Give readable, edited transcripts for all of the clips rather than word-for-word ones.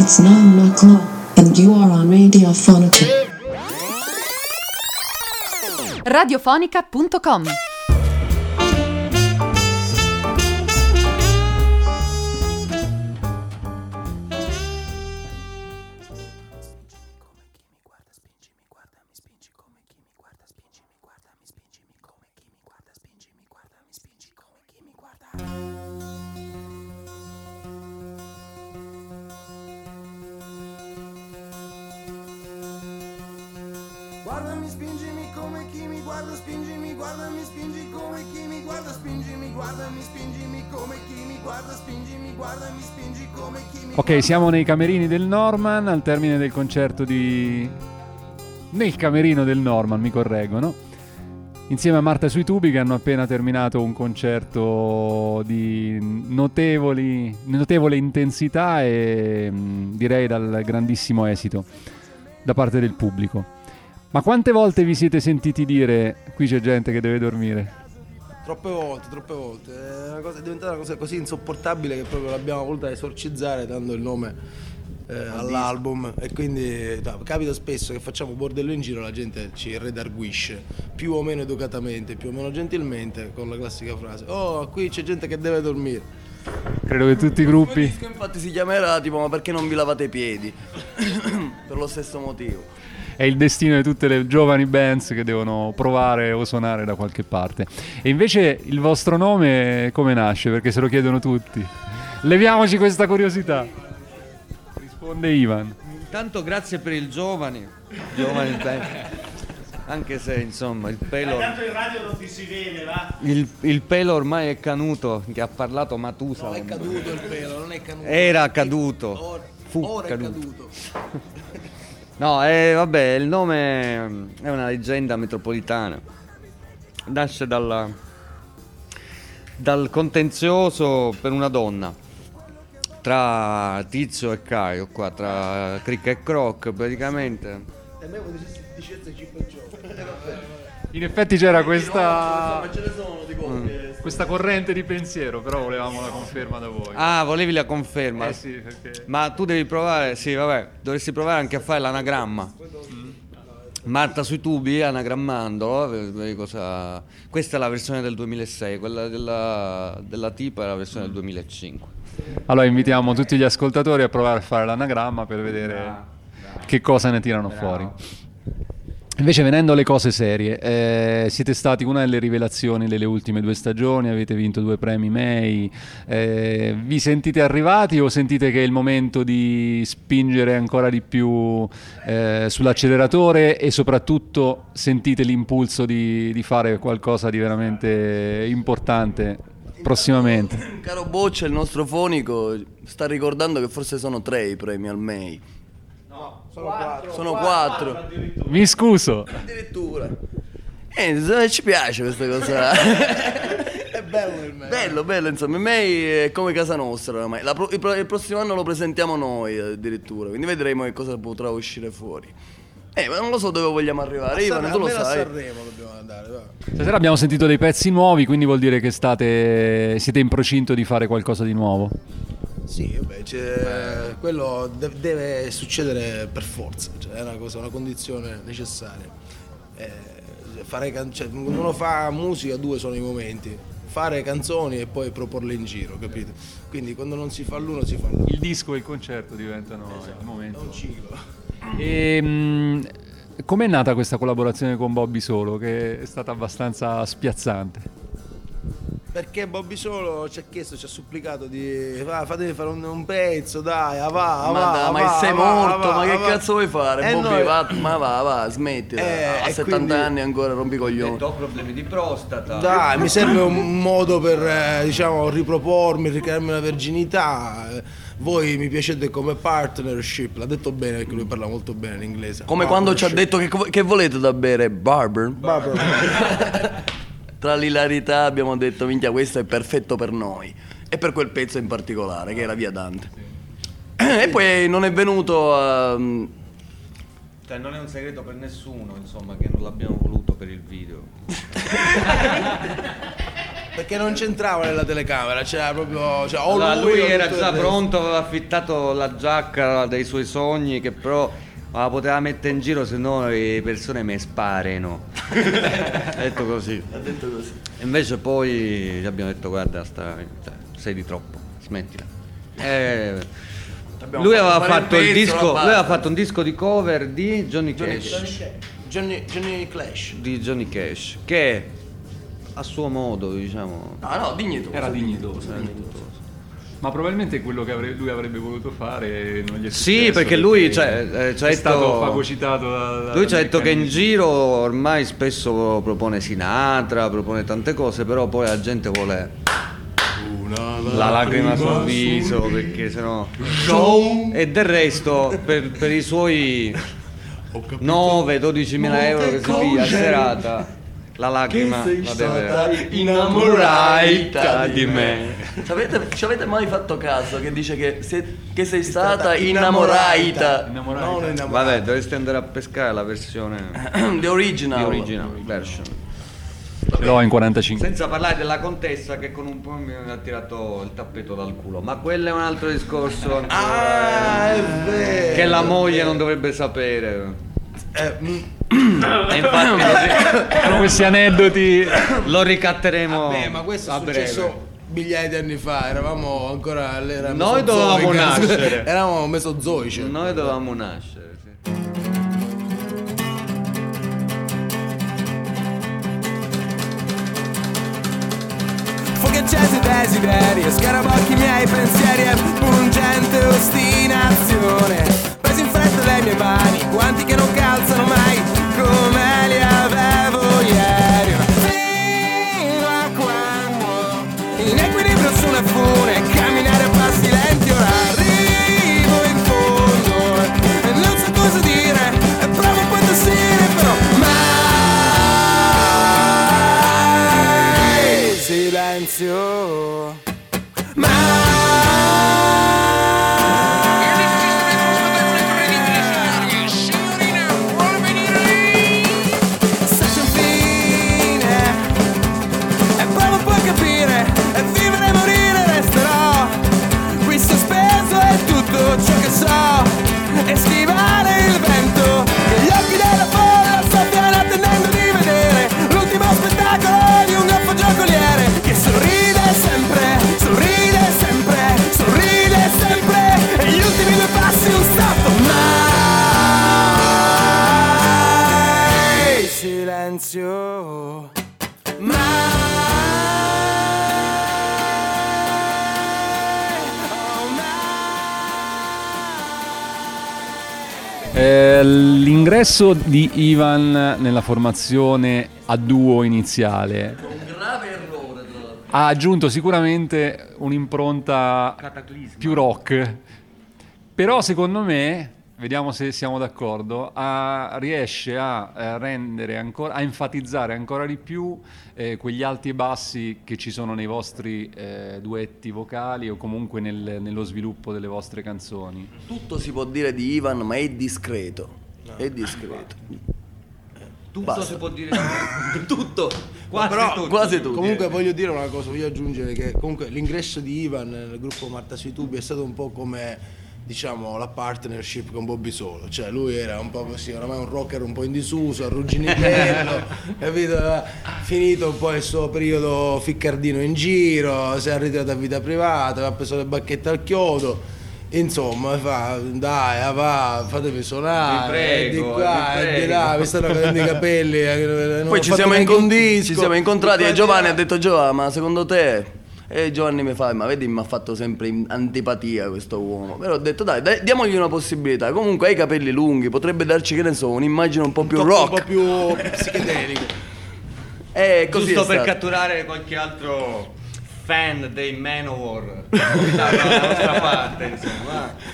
It's 9 o'clock, and you are on Radiofonica. Radiofonica.com. Guardami, spingimi come chi mi guarda, spingimi, guardami, spingi come chi mi guarda, spingimi, guardami, spingimi come chi mi guarda, spingimi, guardami, spingi come chi mi guarda. Ok, siamo nei camerini del Norman, al termine del concerto nel camerino del Norman, mi correggono, insieme a Marta sui tubi, che hanno appena terminato un concerto di notevole intensità e direi dal grandissimo esito da parte del pubblico. Ma quante volte vi siete sentiti dire qui c'è gente che deve dormire? Troppe volte. È diventata una cosa così insopportabile che proprio l'abbiamo voluta esorcizzare dando il nome all'album, e quindi capita spesso che facciamo bordello in giro, la gente ci redarguisce più o meno educatamente, più o meno gentilmente, con la classica frase: oh, qui c'è gente che deve dormire. Credo che tutti i gruppi... Il disco infatti si chiamerà tipo ma perché non vi lavate i piedi? Per lo stesso motivo. È il destino di tutte le giovani bands che devono provare o suonare da qualche parte. E invece il vostro nome come nasce? Perché se lo chiedono tutti. Leviamoci questa curiosità. Risponde Ivan. Intanto grazie per il giovani band. Anche se insomma il pelo... Tanto in radio non ti si vede, va? Il pelo ormai è caduto, che ha parlato Matusa. Non è caduto il pelo, non è caduto. Era caduto. Ora è caduto. No, vabbè, il nome è una leggenda metropolitana. Nasce dal contenzioso per una donna tra Tizio e Caio, qua tra Crick e Croc, praticamente. In effetti c'era questa corrente di pensiero, però volevamo la conferma da voi. Ah, volevi la conferma? Sì, perché... Ma tu devi provare, sì, vabbè, dovresti provare anche a fare l'anagramma. Marta sui tubi, anagrammando, vedi cosa... Questa è la versione del 2006, quella della tipa è la versione del 2005. Allora invitiamo tutti gli ascoltatori a provare a fare l'anagramma per vedere che cosa ne tirano fuori. Invece, venendo alle cose serie, siete stati una delle rivelazioni delle ultime 2 stagioni, avete vinto 2 premi May, vi sentite arrivati o sentite che è il momento di spingere ancora di più sull'acceleratore, e soprattutto sentite l'impulso di fare qualcosa di veramente importante prossimamente? Caro Boccia, il nostro fonico, sta ricordando che forse sono 3 i premi al May. Sono 4. Mi scuso. Addirittura. Ci piace questa cosa. È bello il me. Bello, insomma, il May è come casa nostra ormai. Il prossimo anno lo presentiamo noi addirittura, quindi vedremo che cosa potrà uscire fuori. Ma non lo so dove vogliamo arrivare. Ivan, tu lo sai. A Sanremo dobbiamo andare, va. Stasera abbiamo sentito dei pezzi nuovi, quindi vuol dire che siete in procinto di fare qualcosa di nuovo. Sì, vabbè, quello deve succedere per forza, cioè è una condizione necessaria. Quando uno fa musica, 2 sono i momenti: fare canzoni e poi proporle in giro, capito? Quindi quando non si fa l'uno, si fa l'altro. Il disco e il concerto diventano il momento. È un ciclo. Com'è nata questa collaborazione con Bobby Solo, che è stata abbastanza spiazzante? Perché Bobby Solo ci ha supplicato di fatevi fare un pezzo, dai, ma sei morto, ma che va. cazzo vuoi fare? Bobby, noi... va, smetti, a 70 quindi... anni ancora rompi coglioni. Ho problemi di prostata. Dai, mi serve un modo per ripropormi, ricrearmi una verginità. Voi mi piacete come partnership, l'ha detto bene perché lui parla molto bene l'inglese. Come quando ci ha detto che volete da bere? Barber. Tra l'ilarità abbiamo detto minchia, questo è perfetto per noi e per quel pezzo in particolare che era Via Dante. E poi non è venuto a... Cioè, non è un segreto per nessuno, insomma, che non l'abbiamo voluto per il video. perché non c'entrava nella telecamera, c'era proprio, cioè, o Allora, lui lui o era tutto già il resto. pronto, aveva affittato la giacca dei suoi sogni che però la poteva mettere in giro, se no le persone mi sparano. Ha detto così. Ha detto così. Invece poi gli abbiamo detto guarda, sei di troppo, smettila. Lui aveva fatto il disco, lui aveva fatto un disco di cover di Johnny Cash, Johnny Clash. di Johnny Cash, che a suo modo, diciamo, No, dignitoso. Era dignitoso. Ma probabilmente quello che lui avrebbe voluto fare non gli è successo. sì, perché lui ci ha è detto, stato fagocitato da lui ci ha detto che in meccanismi. giro ormai spesso propone Sinatra, propone tante cose, però poi la gente vuole la lacrima sul viso, perché sennò e del resto per i suoi 9-12 mila euro che si piglia a serata, la lacrima la deve innamorata di me. Ci avete mai fatto caso che dice che sei stata innamorata? Non innamorata. Vabbè, dovresti andare a pescare la versione The original. the original version. Ce l'ho in 45. Senza parlare della contessa che con un po' mi ha tirato il tappeto dal culo, ma quello è un altro discorso ancora, Ah, è vero. che la moglie non dovrebbe sapere. E infatti Sono questi aneddoti. lo ricatteremo Ma questo a è successo breve. migliaia di anni fa, eravamo ancora all'era Noi mesozoica. dovevamo nascere. Eravamo mesozoici. Noi dovevamo nascere, sì. Fuochi accesi desideri e scarabocchi i miei pensieri e pungente ostinazione. Presi in fretta dai miei mani, guanti che non calzano mai come li avevo ieri. Fino a quando, in equilibrio su una fune, camminare a passi lenti, ora arrivo in fondo e non so cosa dire e provo poi a tossire, però mai silenzio. Senza un fine e provo poi a capire e vivere e morire resterò qui sospeso è tutto ciò che so e schivare il vento che gli occhi della folla soffiano attendendo di vedere l'ultimo spettacolo di un goffo giocoliere che sorride sempre, sorride sempre, sorride sempre e gli ultimi due passi un salto mai silenzio L'ingresso di Ivan nella formazione a duo iniziale Grave errore, tra l'altro. ha aggiunto sicuramente un'impronta più rock, però secondo me, vediamo se siamo d'accordo, riesce a rendere ancora, a enfatizzare ancora di più quegli alti e bassi che ci sono nei vostri duetti vocali o comunque nello sviluppo delle vostre canzoni. Tutto si può dire di Ivan, ma è discreto. È discreto. Tutto Basta. si può dire Tutto. quasi Però tutto. Quasi tutto. Comunque voglio dire una cosa, voglio aggiungere che comunque l'ingresso di Ivan nel gruppo Marta sui tubi è stato un po' come, diciamo, la partnership con Bobby Solo, cioè lui era un po' così, oramai un rocker un po' in disuso, arrugginitello, capito? Aveva finito poi il suo periodo ficcardino in giro, si è ritirato a vita privata, aveva preso le bacchette al chiodo. Insomma, dai, va, fatemi suonare, Vi prego, di qua vi e di prego. là, mi stanno cadendo i capelli. non Poi ho ci fatto siamo, neanche un disco. ci siamo incontrati Di qua e di Giovanni là. ha detto: Giovanni, ma secondo te? E Giovanni mi fa: ma vedi, mi ha fatto sempre antipatia questo uomo. Però ho detto: dai, diamogli una possibilità. Comunque ha i capelli lunghi, potrebbe darci, che ne so, un'immagine un po' più Un rock. po' più psichedelico. E così Giusto è per stato. catturare qualche altro fan dei Manowar dalla nostra parte, insomma.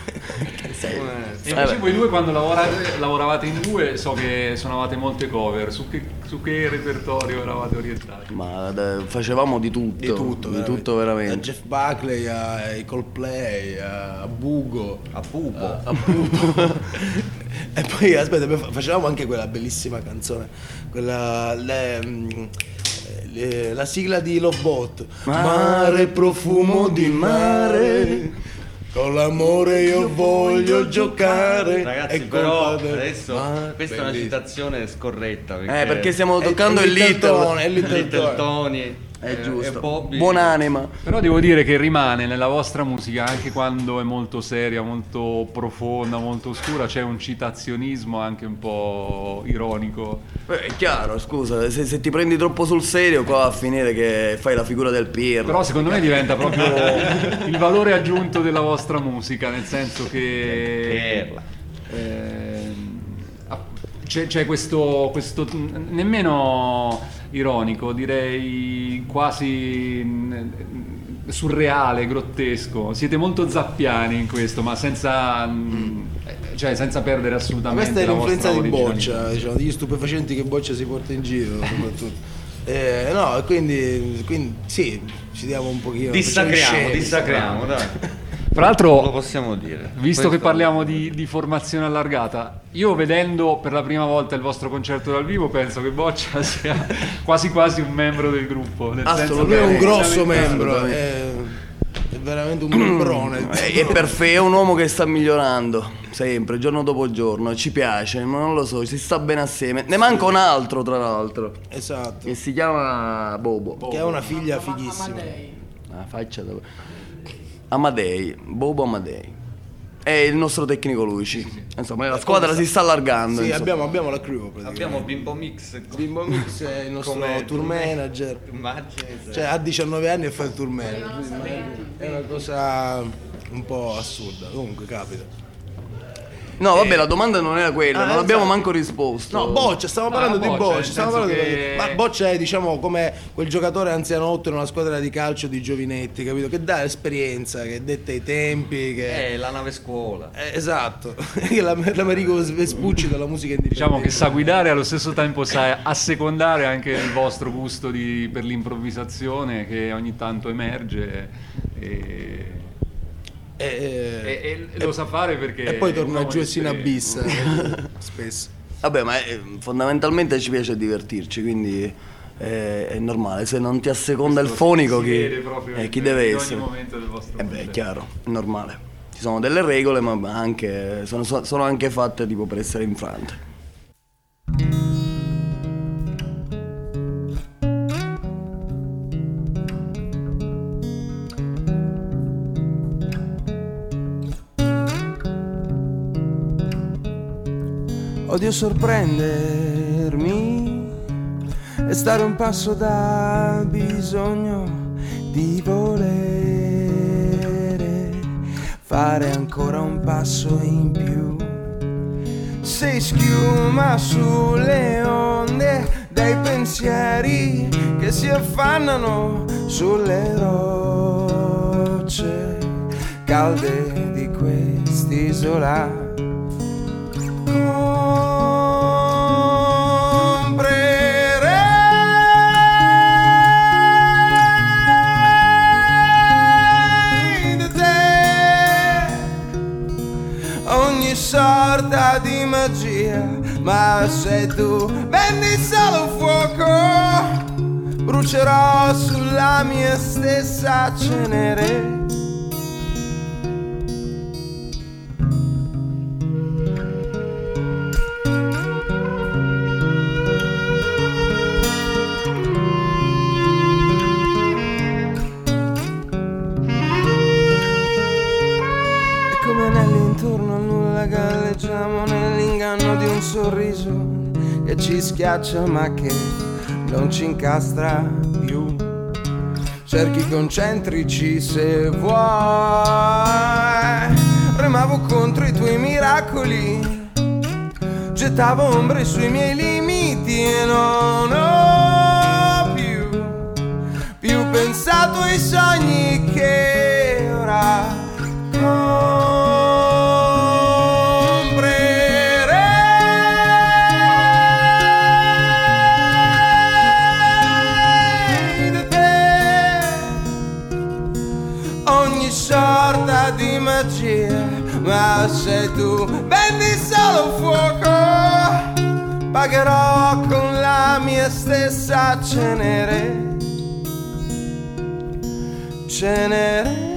E invece voi due quando lavoravate in due so che suonavate molte cover, su che repertorio eravate orientati? Ma facevamo di tutto, di tutto Da veramente. Jeff Buckley ai Coldplay, a Bugo, A pupo. a Bugo. E poi aspetta, facevamo anche quella bellissima canzone, quella la sigla di Lovebot. Mare, profumo di mare, con l'amore io voglio giocare. Ragazzi, È però colpa del adesso mare. questa è una Bellissimo. citazione scorretta perché stiamo toccando è il Little Little. Tony, è Little Little Tony. Tony È giusto. e Bobby. Buonanima. Però devo dire che rimane nella vostra musica, anche quando è molto seria, molto profonda, molto oscura, c'è un citazionismo anche un po' ironico. È chiaro, scusa, se ti prendi troppo sul serio qua va a finire che fai la figura del Pirlo. Però secondo me diventa proprio il valore aggiunto della vostra musica, nel senso che c'è questo nemmeno ironico, direi quasi surreale, grottesco. Siete molto zappiani in questo, ma senza perdere assolutamente Questa è la l'influenza vostra di originalità. Boccia, diciamo, degli stupefacenti che Boccia si porta in giro soprattutto. No, quindi sì, ci diamo un pochino. Dissacriamo, dai. Tra Lo l'altro, possiamo dire. visto che Questo- parliamo di formazione allargata, io vedendo per la prima volta il vostro concerto dal vivo penso che Boccia sia quasi quasi un membro del gruppo, nel senso Lui è un che grosso Assolutamente. membro, è veramente un membrone. È un uomo che sta migliorando sempre, giorno dopo giorno, ci piace, ma non lo so, si sta bene assieme. Ne manca un altro, tra l'altro, Esatto. che si chiama Bobo. Che ha una figlia fighissima. Ah, faccia da... Amadei, Bobo Amadei. È il nostro tecnico luci. Insomma, la squadra si sta allargando. Sì, insomma. abbiamo la crew praticamente. Abbiamo Bimbo Mix. Bimbo Mix è il nostro Come tour manager. Immagini. Cioè ha 19 anni e fa il tour manager. È una cosa un po' assurda. Comunque capita. No, vabbè, la domanda non era quella, non abbiamo esatto. manco risposto. No, Boccia, stiamo parlando di Boccia, Boccia. nel Stiamo senso parlando che- Ma Boccia è, diciamo, come quel giocatore anzianotto in una squadra di calcio di giovinetti, capito? Che dà esperienza, che detta i tempi, che... La nave scuola. Esatto, l'Americo Vespucci della musica indipendente. diciamo che sa guidare e allo stesso tempo sa assecondare anche il vostro gusto per l'improvvisazione che ogni tanto emerge e lo sa fare perché E poi è torna un giù e si uomo di inabissa spesso. Vabbè, ma fondamentalmente ci piace divertirci, quindi è normale. Se non ti asseconda il fonico, si vede proprio chi deve in essere? ogni momento del vostro Beh, è concerto. chiaro, è normale. Ci sono delle regole, ma anche sono anche fatte tipo per essere infrante. Odio sorprendermi e stare un passo dal bisogno di volere fare ancora un passo in più. Sei schiuma sulle onde dei pensieri che si affannano sulle rocce calde di quest'isola. Comprerei da te ogni sorta di magia, ma se tu vendi solo fuoco, brucerò sulla mia stessa cenere. Come anelli intorno al nulla galleggiamo nell'inganno di un sorriso che ci schiaccia ma che non ci incastra più. Cerchi concentrici se vuoi, remavo contro i tuoi miracoli, gettavo ombre sui miei limiti e non ho più pensato ai sogni che ora comprerei da te ogni sorta di magia, ma se tu vendi solo fuoco, pagherò con la mia stessa cenere. cenere.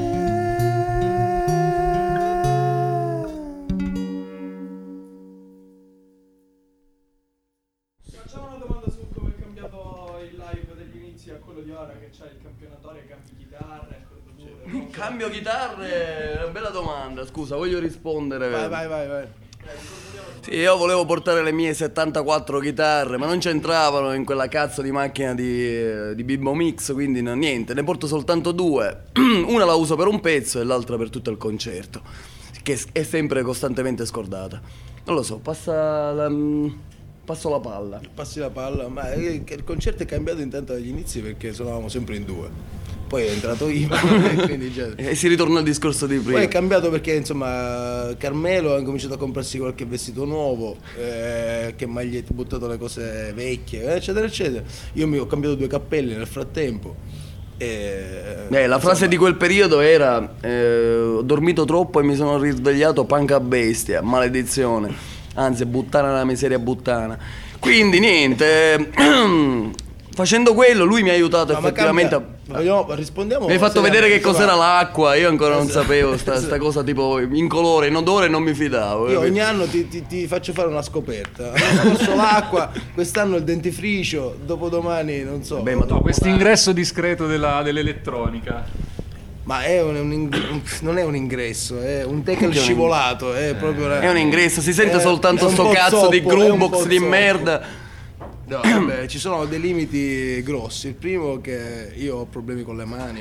Facciamo una domanda su come è cambiato il live degli inizi a quello di ora, che c'è il campionatore, cambi chitarre, Cambio chitarre, è una bella domanda, scusa, voglio rispondere. Vai. Sì, io volevo portare le mie 74 chitarre, ma non c'entravano in quella cazzo di macchina di Bimbo Mix, quindi niente, ne porto soltanto 2. Una la uso per un pezzo e l'altra per tutto il concerto, che è sempre costantemente scordata. Non lo so, passo la palla. Passi la palla, ma il concerto è cambiato intanto dagli inizi perché suonavamo sempre in 2. Poi è entrato Ivan e quindi già... E si ritorna al discorso di prima. Poi è cambiato perché insomma Carmelo ha incominciato a comprarsi qualche vestito nuovo, che magliette, buttato le cose vecchie, eccetera eccetera. Io mi ho cambiato 2 cappelli nel frattempo. La frase di quel periodo era ho dormito troppo e mi sono risvegliato panca bestia, maledizione, anzi buttana la miseria buttana. Quindi niente, facendo quello lui mi ha aiutato effettivamente rispondiamo. Mi hai fatto vedere che cos'era l'acqua, io ancora non sapevo sta cosa tipo incolore, in odore non mi fidavo. Io ogni anno ti faccio fare una scoperta. L'anno scorso l'acqua, quest'anno il dentifricio, dopodomani non so. Beh, ma questo ingresso discreto dell'elettronica. Ma è non è un ingresso, è un tackle scivolato, è proprio è un ingresso, si sente soltanto sto cazzo di groovebox di merda. No, vabbè, ci sono dei limiti grossi. Il primo è che io ho problemi con le mani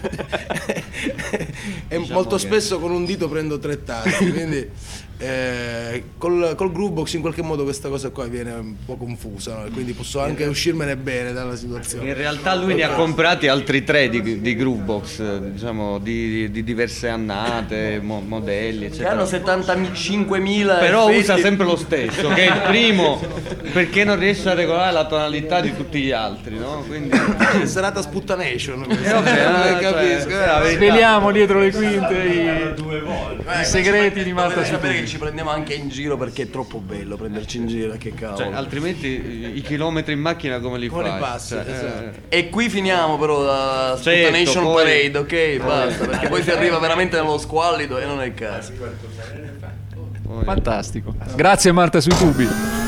e molto spesso con un dito prendo 3 tasti, quindi col groovebox in qualche modo questa cosa qua viene un po' confusa, no? Quindi posso anche uscirmene bene dalla situazione. In realtà lui ne ha comprati altri 3 di groovebox, diciamo di diverse annate, modelli eccetera. Hanno 75.000 però effetti. usa sempre lo stesso, che è il primo, perché non riesce a regolare la tonalità di tutti gli altri, no? Quindi serata sputtanation. Capisco. Sveliamo dietro le quinte i segreti di Marta sapere che Sutubi. ci prendiamo anche in giro perché è troppo bello prenderci in giro, che cavolo. Altrimenti i chilometri in macchina come li Come li fai? passi, esatto. E qui finiamo però la Sputtanation poi- Parade, ok? Basta, perché poi si arriva veramente nello squallido e non è il caso. Fantastico. Grazie Marta sui tubi.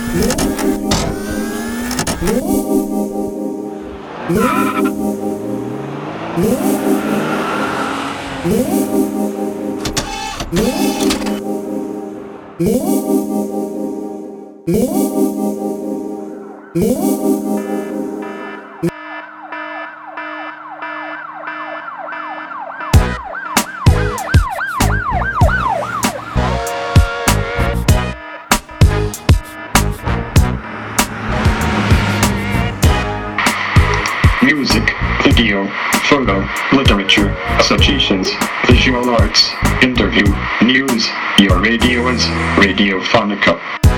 Music, video, photo, literature, associations, visual arts, interview, news. Your radio is Radiofonica.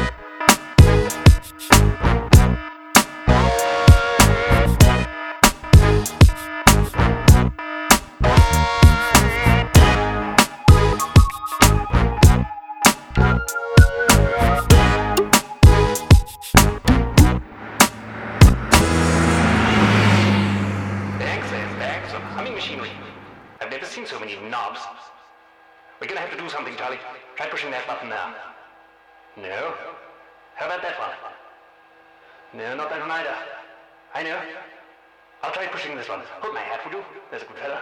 I've never seen so many knobs. We're gonna have to do something, Charlie. Try pushing that button now. No? How about that one? No, not that one either. I know. I'll try pushing this one. Hold my hat, would you? There's a good fella.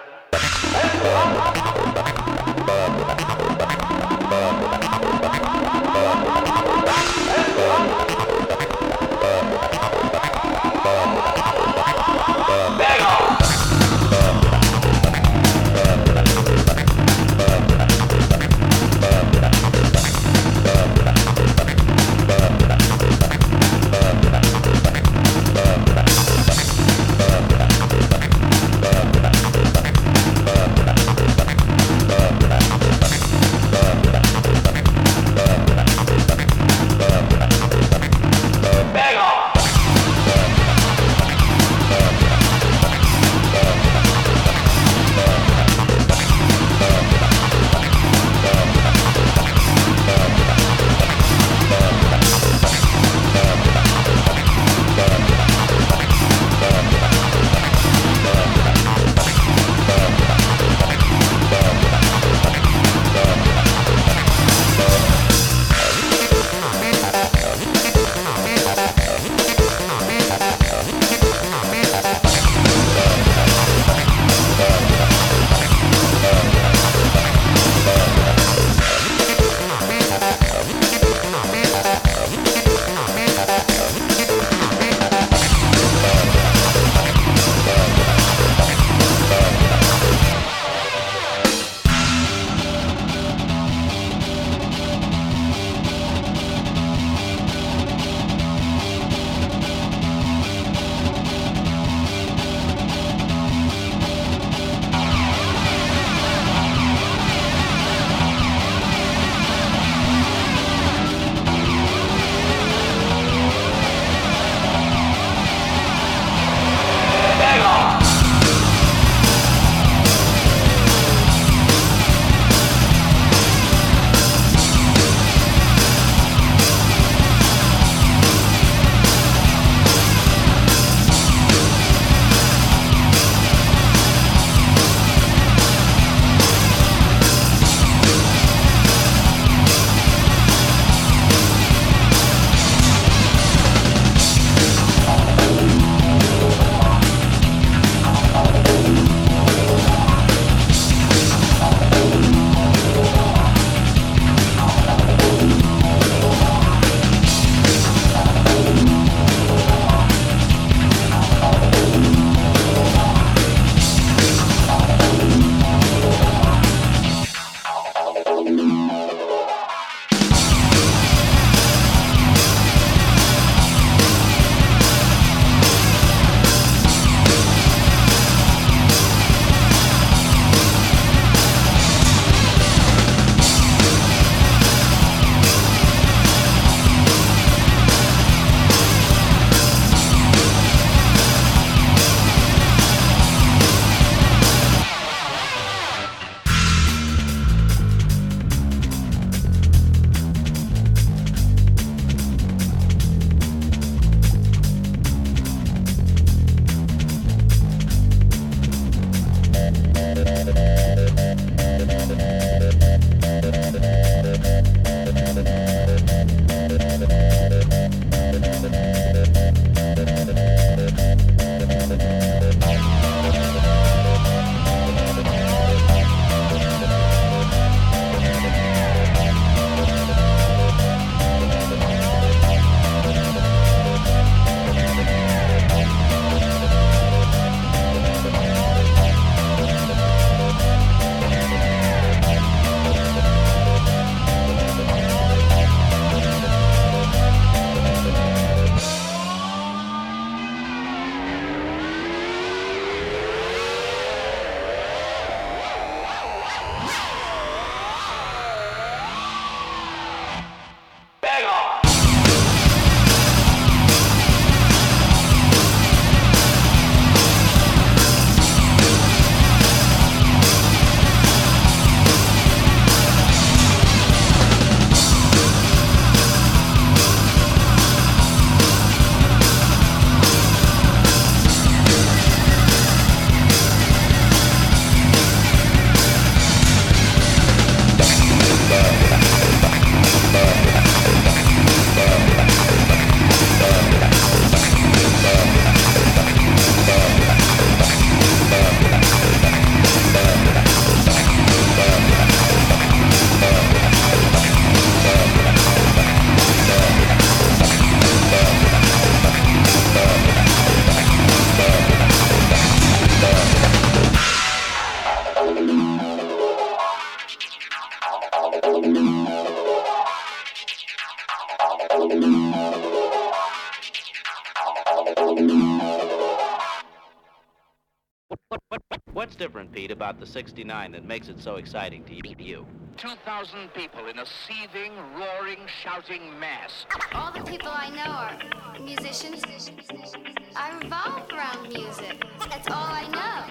What's different, Pete, about the 69 that makes it so exciting to you? 2,000 people in a seething, roaring, shouting mass. All the people I know are musicians. I revolve around music. That's all I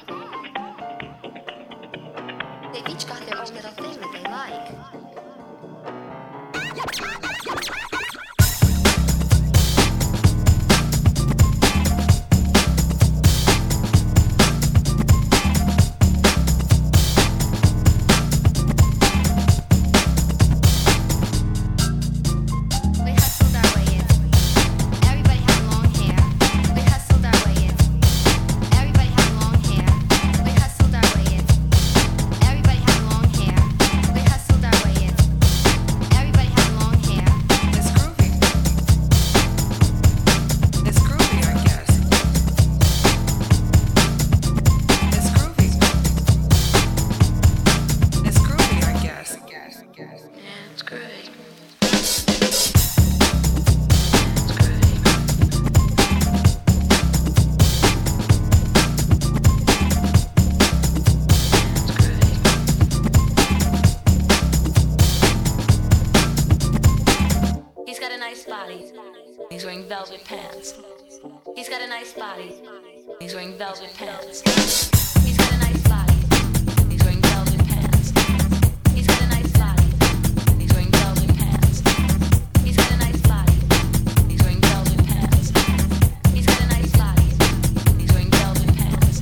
know. They've each got their own little thing that they like. He's wearing velvet pants. He's got a nice body. He's wearing velvet pants. He's got a nice body. He's wearing velvet pants. He's got a nice body. He's wearing velvet pants. He's got a nice body. He's wearing velvet pants. He's got a nice body. He's wearing velvet pants.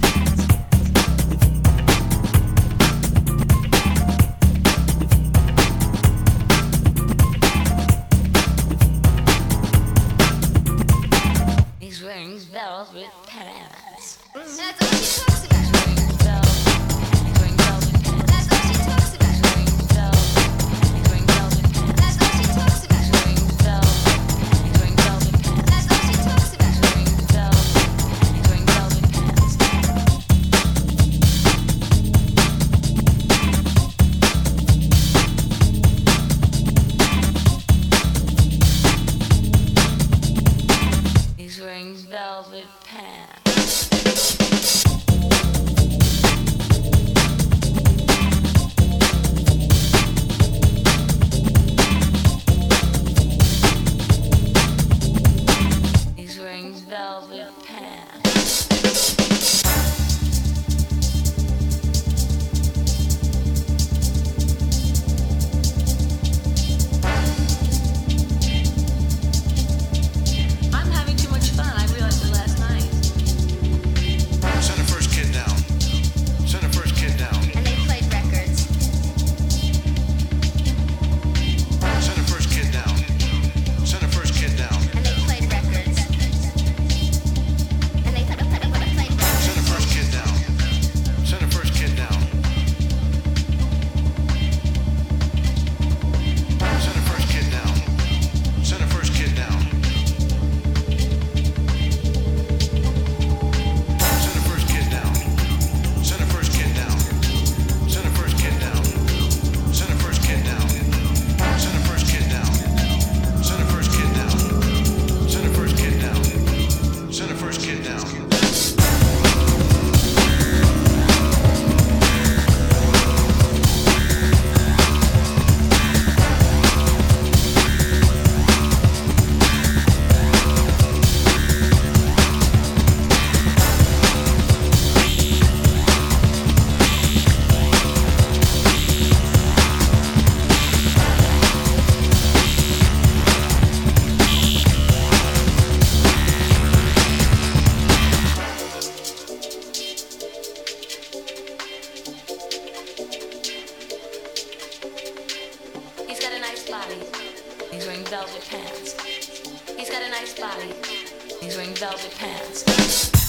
He's wearing velvet pants. That's all she talks about. He's wearing velvet pants. That's all she talks about. He's wearing velvet pants. That's all she talks about. He's wearing velvet pants. That's all she talks about. He's wearing velvet pants. He's wearing velvet pants. He's wearing velvet pants. I'm having too much fun. I realized it last night. Send the first kid down. Send the first kid down. And they played records. Send the first kid down. Send the first kid down. And they played records. And they played records. Send the first kid down. Send the first kid down. Send the first kid down. Send the first kid down. Send the first kid down. Send the first kid down. Send the first kid down. Send the first kid down. Send the first kid down. Send the first kid down. Send the first kid down. Send the first kid down. He's got a nice body. He's wearing velvet pants. He's got a nice body. He's wearing velvet pants.